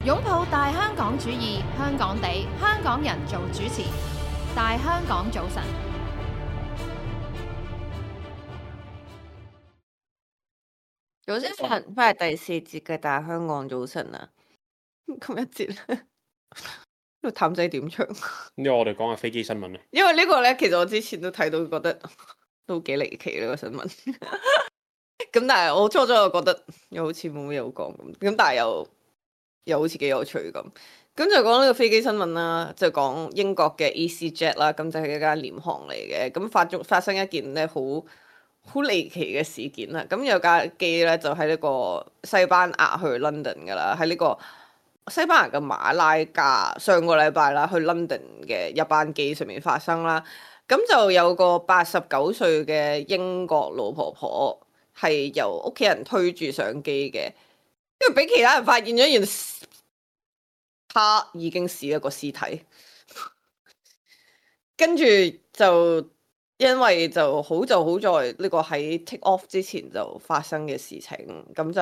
擁抱大香港主義，香港地，香港人做主持。大香港早晨， 早晨，翻嚟第四節嘅大香港早晨啊！今一節咧，呢個淡仔點唱？ 因為我哋講下飛機新聞啊。 因為呢個咧，其實我之前都睇到，覺得都幾離奇呢個新聞。咁但係我初又覺得又好似冇乜嘢好講咁，但係又好似幾有趣咁。咁就講呢個飛機新聞啦，就講英國嘅 EasyJet 啦，咁就係一間廉航嚟嘅。咁發生一件咧好離奇嘅事件啦。咁有架機咧就喺呢個西班牙去 London 噶啦，喺呢個西班牙嘅馬拉加，上個禮拜啦去 London 嘅一班機上面發生啦。咁就有個89歲嘅英國老婆婆係由屋企人推住上機嘅，因為俾其他人發現咗一件事，他已經是一個屍體。跟住就因為就好在呢個喺 take off 之前就發生嘅事情，咁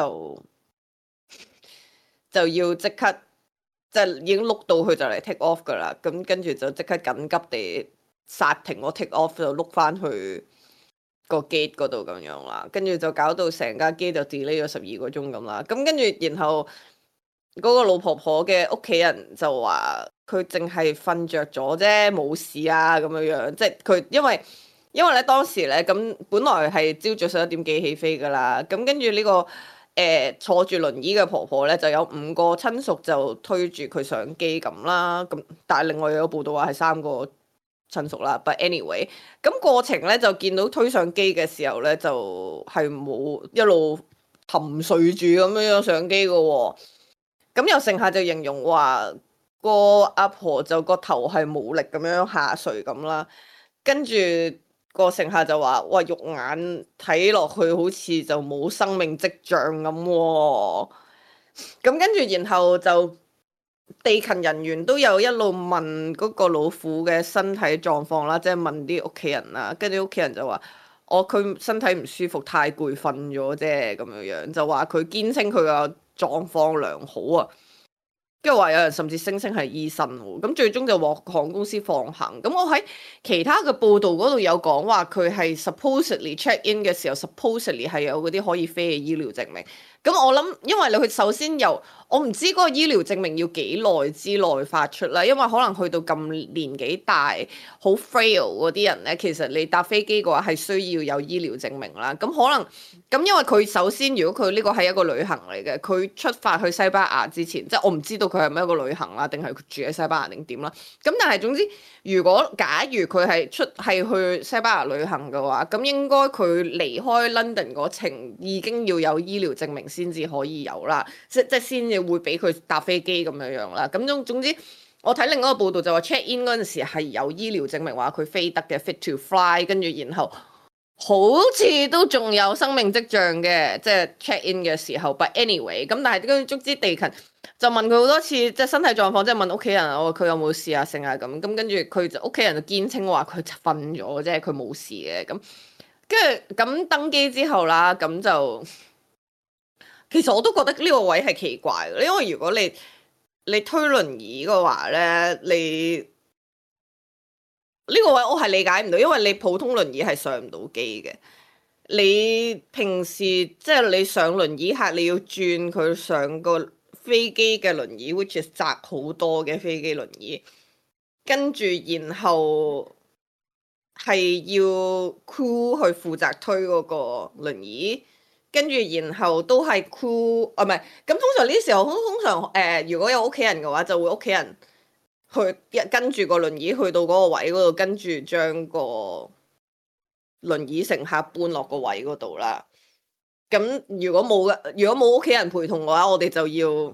就要即刻即係已經碌到佢就嚟 take off 噶啦，咁跟住就即刻緊急地剎停個 take off，就碌翻去個 gate 嗰度咁樣啦，跟住就搞到成架機就 delay 咗12個鐘咁啦，咁跟住然後嗰個老婆婆嘅屋企人就話佢淨係瞓着咗啫，冇事啊咁樣，即係佢因為咧當時咧咁本來係朝早11點幾起飛噶啦，咁跟住呢個坐住輪椅嘅婆婆咧就有5個親屬就推住佢上機咁啦，咁但係另外有報道話係3個親屬啦，but anyway， 咁過程咧就見到推上機嘅時候咧就係冇一路沉睡住咁樣上機嘅喎，咁有乘客就形容話個阿婆就個頭係冇力咁樣下垂咁啦，跟住個乘客就話：哇，肉眼睇落去好似就冇生命跡象咁喎。咁跟住然後就地勤人員都有一路問嗰個老婦嘅身體狀況啦，即係問啲屋企人啦，跟住屋企人就話：佢身體唔舒服，太攰瞓咗啫，咁樣就話佢堅稱佢個狀況良好啊。跟住話有人甚至聲稱係醫生喎，咁最終就獲航空公司放行。咁我喺其他嘅報道嗰度有講話佢係 supposedly check in 嘅時候 supposedly 係有嗰啲可以飛嘅醫療證明。咁我諗，因為你去首先由我唔知嗰個醫療證明要幾耐之內發出啦，因為可能去到咁年紀大好 frail 嗰啲人咧，其實你搭飛機嘅話係需要有醫療證明啦。咁可能咁因為佢首先如果佢呢個係一個旅行嚟嘅，佢出發去西班牙之前，即係我唔知道佢係咪一個旅行啦，定係佢住喺西班牙定點啦。咁但係總之，假如佢係去西班牙旅行嘅話，咁應該佢離開 London 嗰程已經要有醫療證明先至可以有啦，即先至會俾佢搭飛機咁樣啦。咁總之，我睇另一個報道就話 check in 嗰陣時係有醫療證明話佢飛得嘅 fit to fly， 跟住然後好似都仲有生命跡象嘅，即係 check in 嘅時候。But anyway， 咁但係跟住足之地勤就問佢好多次，即係身體狀況，即係問屋企人佢有冇事啊，成啊咁。咁跟住佢就屋企人就堅稱話佢瞓咗啫，佢冇事嘅。咁跟住咁登機之後啦，咁就其實我都覺得呢個位係奇怪嘅，因為如果你推輪椅嘅話咧，你呢個位我係理解唔到，因為你普通輪椅係上唔到機嘅。你平時即係你上輪椅客，你要轉佢上個飛機嘅輪椅 which is 窄好多嘅飛機輪椅，跟住然後係要 crew 去負責推嗰個輪椅，跟住然後都係 crew 唔係咁。通常呢時候通常如果有屋企人嘅話，就會屋企人去跟住個輪椅去到嗰個位嗰度，跟住將個輪椅乘客搬落個位嗰度啦。咁如果冇屋企人陪同嘅話，我哋就要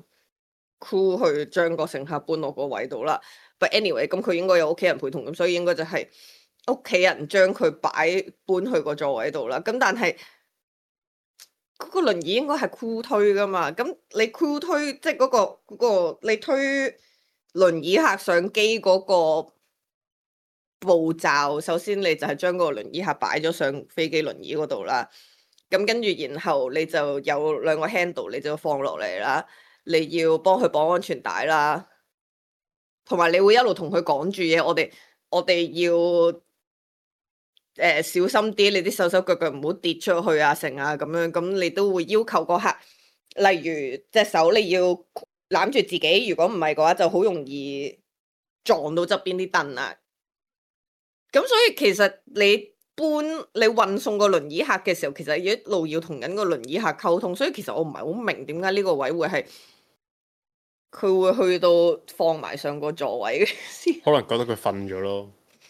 crew 去將個乘客搬落個位度啦。But anyway， 咁佢應該有屋企人陪同，咁所以應該就係屋企人將佢搬去個座位度啦。咁但係嗰個輪椅應該係 crew 推噶嘛？咁你 crew 推即係嗰個你推輪椅客上機嗰個步驟，首先你就係將個輪椅客擺咗上飛機輪椅嗰度啦。咁跟住然後你就有2個 handle，你就放落嚟啦。 你要幫佢綁安全帶啦，同埋你會一路同佢講住嘢，我哋要小心啲，你啲手手腳腳唔好跌出去啊，成啊咁樣，咁你都會要求嗰客，例如隻手你要攬住自己，如果唔係嘅話，就好容易撞到側邊啲凳啊。咁所以其實你運送個輪椅客嘅時候，其實一路要同緊個輪椅客溝通，所以其實我唔係好明點解呢個位會係佢會去到放埋上個座位先。 可能覺得佢瞓咗咯。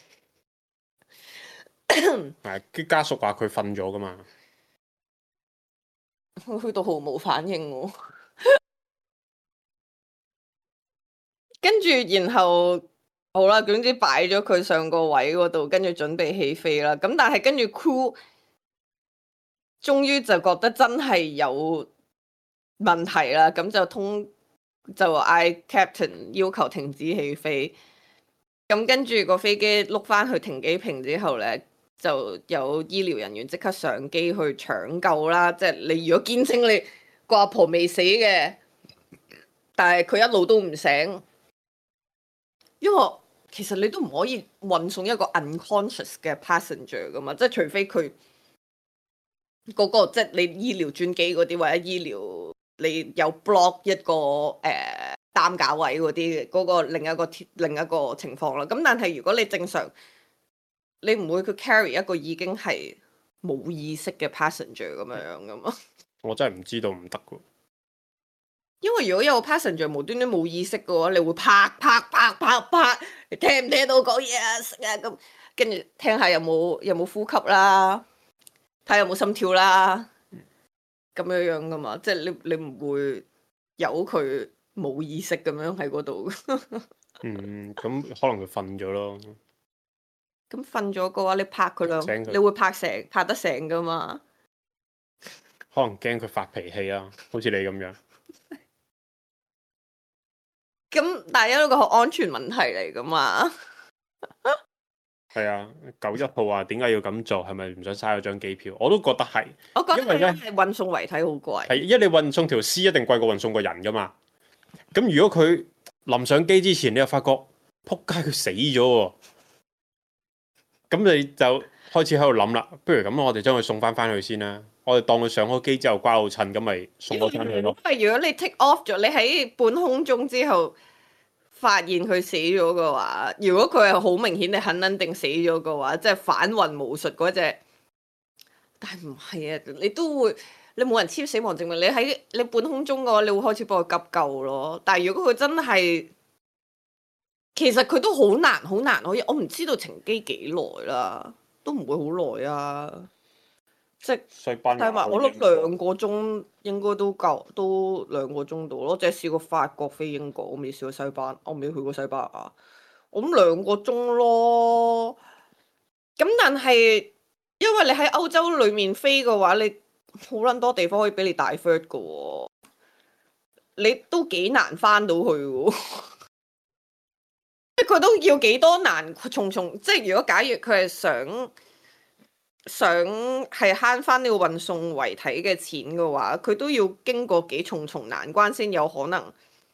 係啲家屬話佢瞓咗噶嘛， 我去到毫無反應喎。跟住然後好啦，總之擺咗佢上個位嗰度，跟住準備起飛啦。咁但係跟住 crew 終於就覺得真係有問題啦，咁就嗌 captain 要求停止起飛。咁跟住個飛機碌翻去停機坪之後咧，就有醫療人員即刻上機去搶救啦。即係你如果堅稱你個阿婆未死嘅，但係佢一路都唔醒，因為其實你都唔可以運送一個 unconscious 嘅 passenger 噶嘛，即係除非佢嗰個即係你醫療專機嗰啲或者醫療你有 block 一個擔架位嗰啲嗰個另一個情況啦。咁但係如果你正常，你唔會佢 carry 一個已經係冇意識嘅 passenger 咁樣噶嘛？ 我真係唔知道唔得噶。 因為如果有個 passenger 無端端冇意識嘅話，你會拍，你聽唔聽到講嘢啊？咁跟住聽下有冇呼吸啦，睇下有冇心跳啦，咁樣噶嘛？即係你唔會由佢冇意識咁樣喺嗰度。 咁可能佢瞓咗咯。 咁瞓咗嘅話，你拍佢兩， 醒佢你會拍得醒噶嘛？ 可能驚佢發脾氣啊，好似你咁樣。 咁但係因為個安全問題嚟噶嘛。 係啊，91號話點解要咁做？係咪唔想嘥咗張機票？我都覺得係。 我覺得因為咧係運送遺體好貴。 係，因為你運送條屍一定貴過運送個人噶嘛。咁如果佢臨上機之前，你又發覺撲街佢死咗喎，咁你就開始喺度諗啦。不如咁，我哋將佢送翻去先啦。我哋當佢上咗機之後瓜老襯，咁咪送咗翻去咯。 因為如果你 take off 咗，你喺半空中之後發現佢死咗嘅話，如果佢係好明顯你肯定死咗嘅話，即係返魂巫術嗰隻。但係唔係啊，你冇人簽死亡證明，你半空中嘅話，你會開始幫佢急救咯。但係如果佢真係，其實佢都好難可以，我唔知道停機幾耐啦，都唔會好耐啊。即係西班牙， 但係我諗2個鐘應該都夠，都2個鐘度咯。淨係試過法國飛英國，我未試過西班，我未去過西班牙。我諗2個鐘咯。咁但係因為你喺歐洲裡面飛嘅話，你好撚多地方可以俾你帶 divert 嘅喎，你都幾難翻到去喎。即係佢都要幾多難重重，即係如果假如佢係想係慳翻呢個運送遺體嘅錢嘅話，佢都要經過幾重重難關先有可能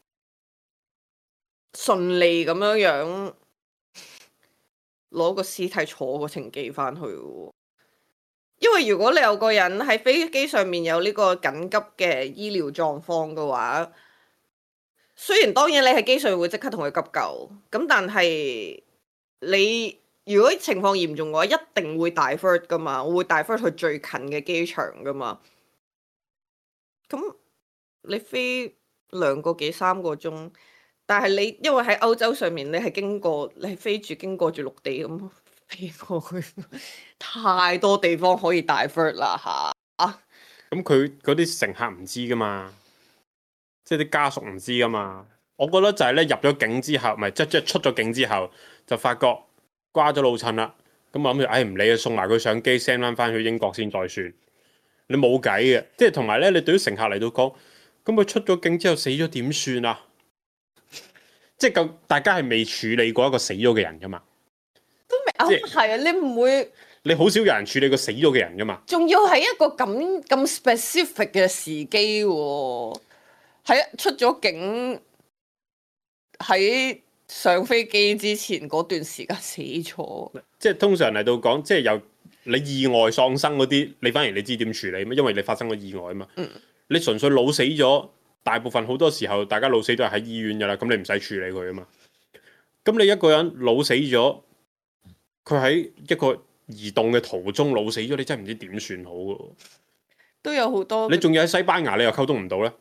順利咁樣攞個屍體坐個程機翻去喎。因為如果你有個人喺飛機上面有呢個緊急嘅醫療狀況嘅話，雖然當然你喺機上會即刻同佢急救，咁但係你如果情況嚴重嘅話，一定會 divert 噶嘛，我會 divert 去最近嘅機場噶嘛。咁你飛2個幾3個鐘，但係你因為喺歐洲上面，你係飛住經過住陸地咁飛過去，太多地方可以 divert 啦嚇。 咁佢嗰啲乘客唔知噶嘛，即係啲家屬唔知噶嘛。我覺得就係咧，入咗境之後，唔係即係出咗境之後，就發覺瓜咗老襯啦。咁我諗住，唔理啊，送埋佢上機 send 翻去英國先再算。你冇計嘅，即係同埋咧，你對於乘客嚟到講，咁佢出咗境之後死咗點算啊？即係大家係未處理過一個死咗嘅人噶嘛？ 都未係啊！你唔會， 你好少有人處理個死咗嘅人噶嘛？ 仲要係一個咁 specific 嘅時機喎。 喺出咗境喺上飛機之前嗰段時間死咗。 即係通常嚟到講，即係由你意外喪生嗰啲，你反而你知點處理嘛？因為你發生過意外啊嘛。你純粹腦死咗，大部分好多時候大家腦死都係喺醫院噶啦，咁你唔使處理佢啊嘛。咁你一個人腦死咗，佢喺一個移動嘅途中腦死咗，你真係唔知點算好噶。 都有好多， 你仲要喺西班牙，你又溝通唔到咧？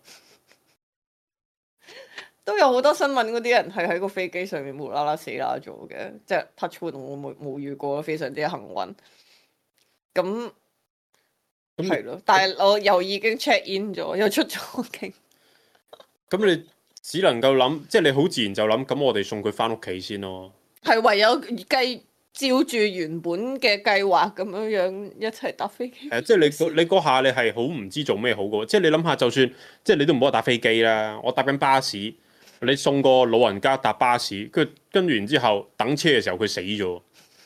都有好多新聞嗰啲人係喺個飛機上面無啦啦死啦咗嘅，即係 touch wood 我冇遇過，非常之幸運。咁係咯，但係我又已經 check in 咗，又出咗境。 咁你只能夠諗，即係你好自然就諗，咁我哋送佢翻屋企先咯。 係唯有照住原本嘅計劃咁樣一齊搭飛機。 即係你嗰下你係好唔知做咩好嘅，即係你諗下，就算即係你都唔好話搭飛機啦，我搭緊巴士，你送個老人家搭巴士，跟住然之後等車嘅時候佢死咗，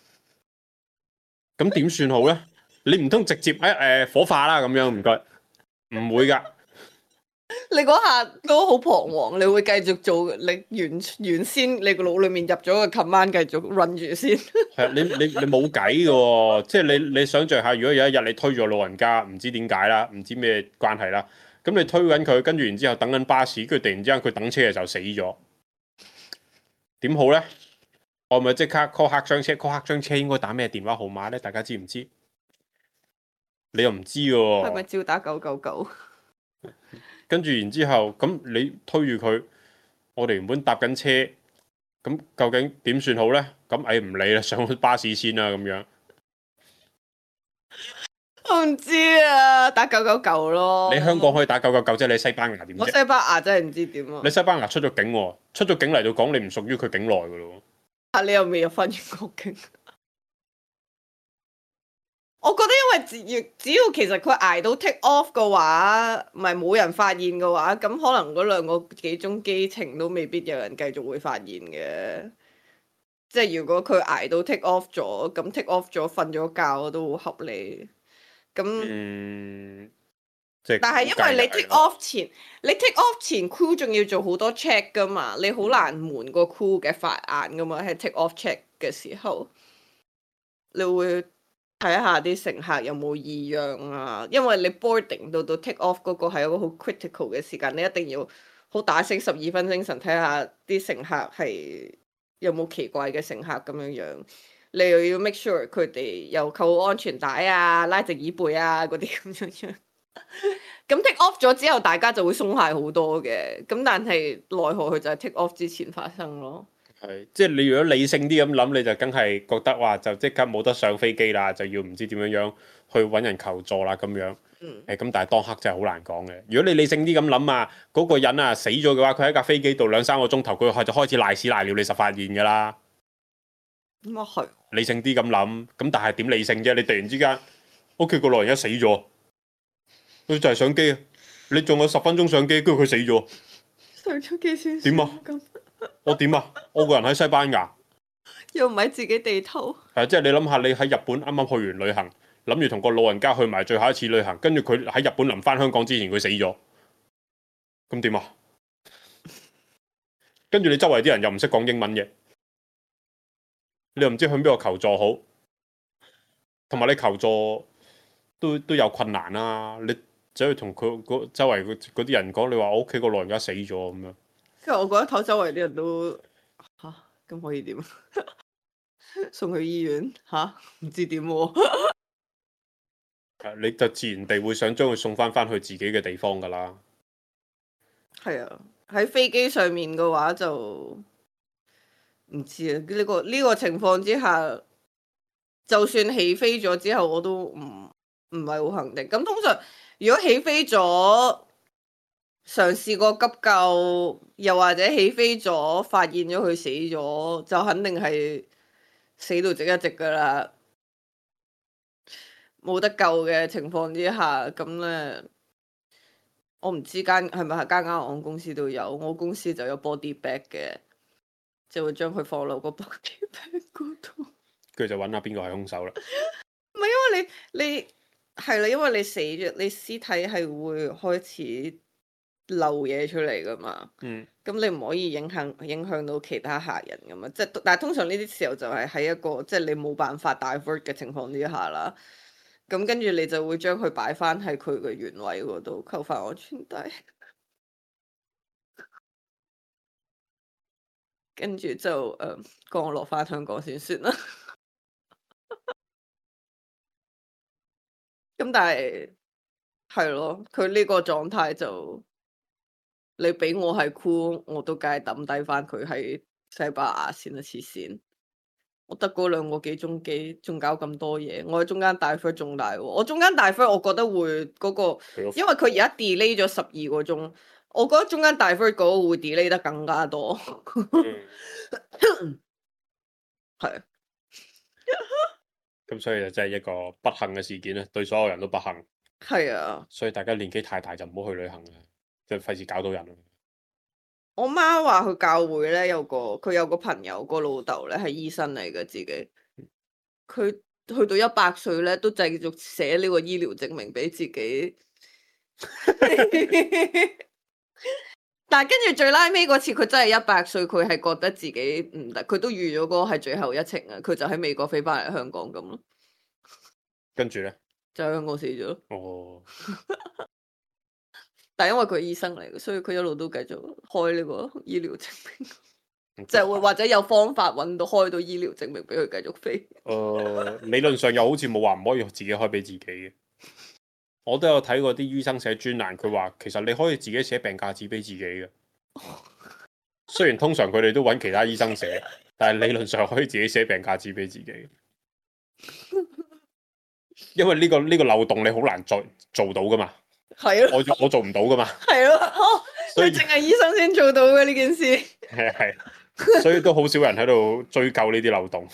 咁點算好咧？你唔通直接火化啦咁樣？唔該，唔會噶。 你嗰下都好彷徨，你會繼續做你原先你個腦裏面入咗個 command 繼續 run 住先。 係你冇計嘅喎，即係你想象下，如果有一日你推咗老人家，唔知點解啦，唔知咩關係啦，咁你推緊佢，跟住然之後等緊巴士，跟住突然之間佢等車嘅時候死咗，點好咧？我咪即刻 call 黑箱車，call 黑箱車應該打咩電話號碼咧？大家知唔知？你又唔知嘅喎。 係咪照打999？ 跟住然之後，咁你推住佢，我哋原本搭緊車，咁究竟點算好咧？咁唔理啦，上去巴士先啦，咁樣。 我唔知啊，打999咯。 你香港可以打999，即係你西班牙點啫？ 我西班牙真係唔知點啊！ 你西班牙出咗境喎，出咗境嚟到講，你唔屬於佢境內噶咯。 你又未入翻英國境。我覺得因為只要其實佢捱到 take off 嘅話，唔係冇人發現嘅話，咁可能嗰2個幾鐘機程都未必有人繼續會發現嘅。即係如果佢捱到 take off 咗，咁 take off 咗瞓咗覺都好合理。咁但係因為你 take off 前 crew 仲要做好多 check 噶嘛，你好難瞞個 crew 嘅法眼噶嘛，喺 take off check 嘅時候，你會睇下啲乘客有冇異樣啊，因為你 boarding 到 take off 嗰個係一個好 critical 嘅時間，你一定要好打醒12分精神睇下啲乘客係有冇奇怪嘅乘客咁樣樣，你又要 make sure 佢哋又扣安全帶啊、拉直椅背啊嗰啲咁樣樣。咁 take off 咗之後，大家就會鬆懈好多嘅。咁但係奈何佢就係 take off 之前發生咯。 係，即係你如果理性啲咁諗，你就梗係覺得話就即刻冇得上飛機啦，就要唔知點樣樣去揾人求助啦咁樣。咁但係當刻真係好難講嘅。如果你理性啲咁諗啊，嗰個人啊死咗嘅話，佢喺架飛機度2-3個鐘頭，佢就開始瀨屎瀨尿，你實發現㗎啦。 咁啊係。 理性啲咁諗，咁但係點理性啫？你突然之間屋企個老人家死咗，佢就係上機啊！你仲有10分鐘上機，跟住佢死咗， 上咗機先點啊？我點啊？我個人喺西班牙， 又唔係自己地頭。 係即係你諗下，你喺日本啱啱去完旅行，諗住同個老人家去埋最後一次旅行，跟住佢喺日本臨翻香港之前佢死咗，咁點啊？跟住你周圍啲人又唔識講英文嘅，你又唔知向邊個求助好，同埋你求助都有困難啦。你走去同佢周圍嗰啲人講，你話我屋企個老人家死咗咁樣。 其實我覺得頭周圍啲人都咁可以點？送去醫院唔知點喎。 你就自然地會想將佢送翻去自己嘅地方噶啦。 係啊，喺飛機上面嘅話就唔知啊。呢個情況之下，就算起飛咗之後，我都唔係好肯定。咁通常如果起飛咗，嘗試過急救，又或者起飛咗發現咗佢死咗，就肯定係死到直一直噶啦。冇得救嘅情況之下，咁咧我唔知係咪間間航空公司都有，我公司就有 body bag 嘅，就會將佢放落個 body bag 嗰度。 跟住就揾下邊個係兇手啦。 唔係因為你係啦，因為你死咗，你屍體係會開始漏嘢出嚟噶嘛。 嗯， 咁你唔可以影響到其他客人噶嘛。即係但係通常呢啲時候就係喺一個即係你冇辦法 divert 嘅情況之下啦。咁跟住你就會將佢擺翻喺佢嘅原位嗰度，扣翻安全帶。跟住就降落翻香港先算啦。咁但係係咯，佢呢個狀態就你俾我係 cool，我都梗係抌低翻佢喺西班牙先啦，黐線！我得嗰2個幾鐘機，仲搞咁多嘢，我喺中間大 flight 仲大喎。我中間大 flight，我覺得會嗰個，因為佢而家 delay 咗12個鐘，我覺得中間大 flight 嗰個會 delay 得更加多。係。 咁所以就真係一個不幸嘅事件啦，對所有人都不幸。 係啊， 所以大家年紀太大就唔好去旅行啦，即係費事搞到人。 我媽話佢教會咧佢有個朋友個老豆咧係醫生嚟嘅，自己佢去到100歲咧都繼續寫呢個醫療證明俾自己。但係跟住最拉尾嗰次，佢真係100歲，佢係覺得自己唔得，佢都預咗嗰個係最後一程啊，佢就喺美國飛翻嚟香港咁咯。 跟住咧， 就喺香港死咗。 哦。 但係因為佢係醫生嚟嘅，所以佢一路都繼續開呢個醫療證明，就會或者有方法揾到開到醫療證明俾佢繼續飛。 理論上又好似冇話唔可以自己開俾自己嘅。我都有睇過啲醫生寫專欄，佢話其實你可以自己寫病假紙俾自己嘅。雖然通常佢哋都揾其他醫生寫，但係理論上可以自己寫病假紙俾自己。因為呢個漏洞你好難做到噶嘛。係咯，我做唔到噶嘛。係咯，所以淨係醫生先做到嘅呢件事。係，所以都好少人喺度追究呢啲漏洞。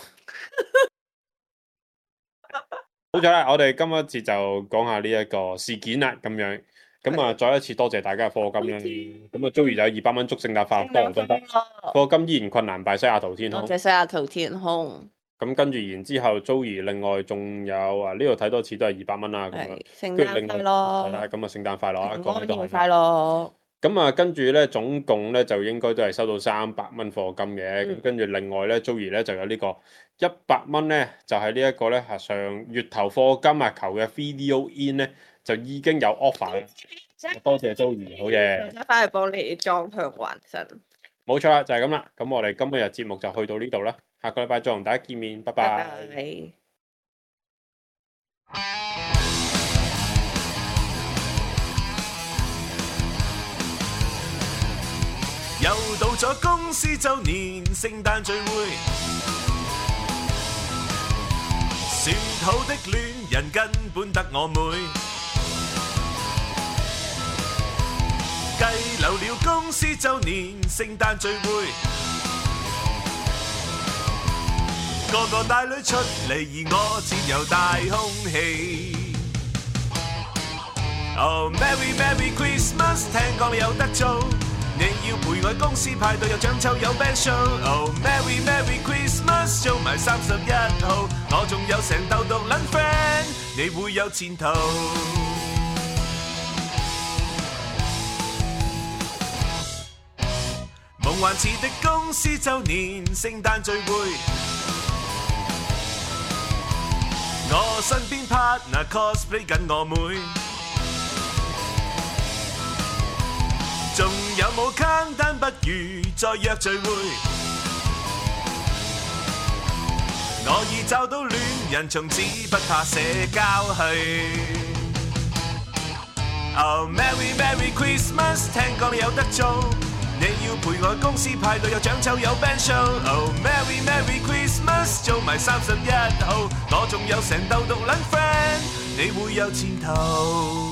好咗啦，我哋今一節就講下呢一個事件啦，咁樣。咁啊，再一次多謝大家嘅課金啦。咁啊，Joey 就有200蚊祝聖誕快樂，多勞多得。課金依然困難敗西雅圖天空。多謝西雅圖天空。咁跟住然之後 ，Joey 另外仲有呢度睇多次都係200蚊啦。係聖誕快樂。係啦，咁啊聖誕快樂啊，講起都係快樂。咁啊，跟住咧總共咧就應該都係收到300蚊課金嘅。咁跟住另外咧 ，Joey 咧就有呢個100蚊咧，就係呢一個咧上月頭課金啊求嘅 Video In 咧就已經有 offer 啦。多謝 Joey， 好嘢。翻去幫你裝香還神。冇錯啦，就係咁啦。咁我哋今日節目就去到呢度啦。下個禮拜再同大家見面，拜拜。拜拜。又到咗公司周年聖誕聚會，說好的戀人根本得我妹，計漏了公司周年聖誕聚會。個個帶女出嚟，而我自由大空氣。Oh Merry Merry Christmas， 聽講你有得做，你要陪我公司派對，有獎抽有 band show。Oh Merry Merry Christmas， 做埋31號，我仲有成竇獨撚 friend， 你會有前途。夢幻似的公司周年聖誕聚會。我身邊 partner cosplay 緊我妹，仲有冇坑單？不如再約聚會。我已找到戀人，從此不怕社交去。Oh Merry Merry Christmas， 聽講你有得做。你要陪我公司派對，有獎抽有 band show。Oh Merry Merry Christmas， 做埋31號，我仲有成竇獨撚 friend，你會有前途。